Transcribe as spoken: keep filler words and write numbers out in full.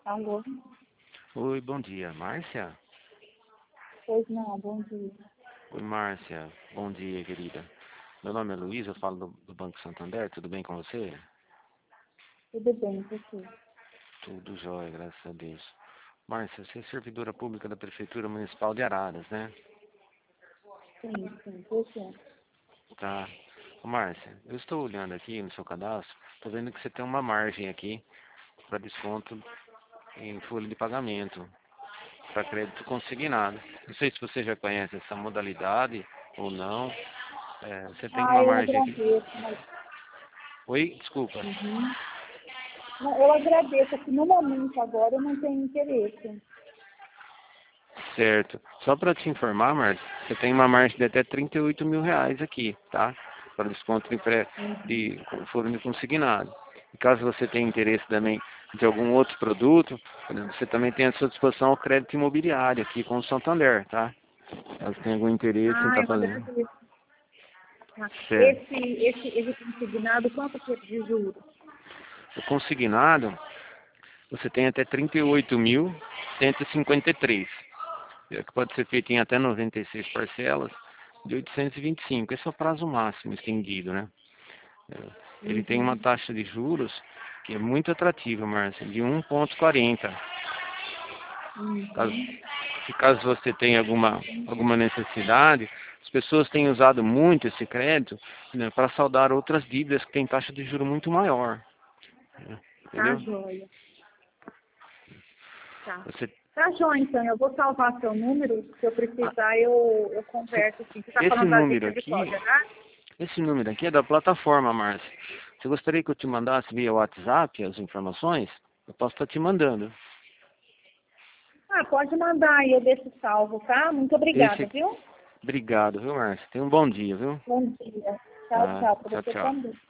Alô? Oi, bom dia. Márcia? Pois não, bom dia. Oi, Márcia. Bom dia, querida. Meu nome é Luiz, eu falo do, do Banco Santander. Tudo bem com você? Tudo bem, você? Tudo jóia, graças a Deus. Márcia, você é servidora pública da Prefeitura Municipal de Araras, né? Sim, sim, você. Tá. Ô, Márcia, eu estou olhando aqui no seu cadastro, estou vendo que você tem uma margem aqui para desconto em folha de pagamento, para crédito consignado. Não sei se você já conhece essa modalidade ou não. É, você tem Ah, uma eu margem aqui. agradeço, mas... Oi, desculpa. Uhum. Não, eu agradeço, que no momento agora eu não tenho interesse. Certo. Só para te informar, Márcia, você tem uma margem de até trinta e oito mil reais aqui, tá? Para desconto de, pré, Uhum. de foro de consignado. E caso você tenha interesse também de algum outro produto, você também tem à sua disposição o crédito imobiliário aqui com o Santander, tá? Caso tenha algum interesse em Ah, estar eu fazendo. agradeço. Tá. Certo. Esse, esse, esse consignado, quanto que é de juros? O consignado, você tem até trinta e oito mil cento e cinquenta e três. Que pode ser feito em até noventa e seis parcelas de oitocentos e vinte e cinco. Esse é o prazo máximo estendido, né? Ele tem uma Uhum. taxa de juros que é muito atrativa, Márcia, de um vírgula quarenta. Caso, Uhum. se caso você tenha alguma, alguma necessidade, as pessoas têm usado muito esse crédito, né, para saldar outras dívidas que têm taxa de juro muito maior. Né? Tá Entendeu? joia. Tá. Você, Tá joia, então. Eu vou salvar seu número. Se eu ah, precisar, eu, eu se- converso assim. Você tá esse falando da número agência aqui, Vitória, né? esse número aqui é da plataforma, Márcia. Você gostaria que eu te mandasse via WhatsApp as informações? Eu posso estar te mandando. Ah, pode mandar aí, eu deixo salvo, tá? Muito obrigada, Esse, viu? obrigado, viu, Márcia? Tenha um bom dia, viu? Bom dia. Tchau, Tá, tchau, para tchau, você tchau. também.